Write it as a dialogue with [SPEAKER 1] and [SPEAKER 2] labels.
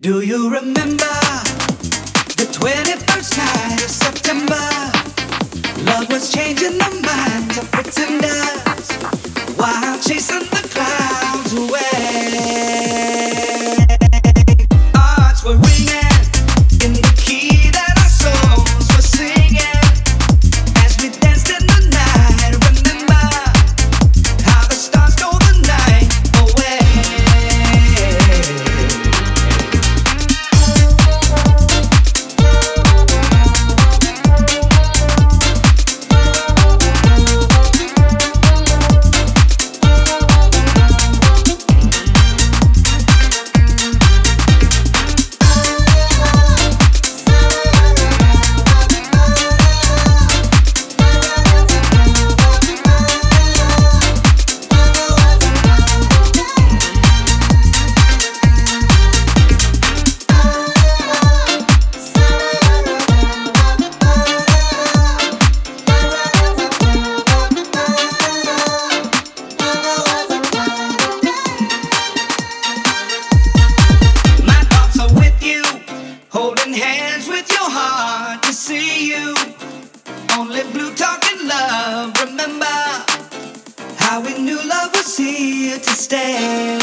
[SPEAKER 1] Do you remember the 21st night of September? Love was changing the minds of pretenders while chasing the clouds away. Hearts were ringing in the key that our souls were singing as we danced in the night. Remember how the stars stole the night away. Holding hands with your heart to see you. Only blue talking love. Remember how we knew love was here to stay.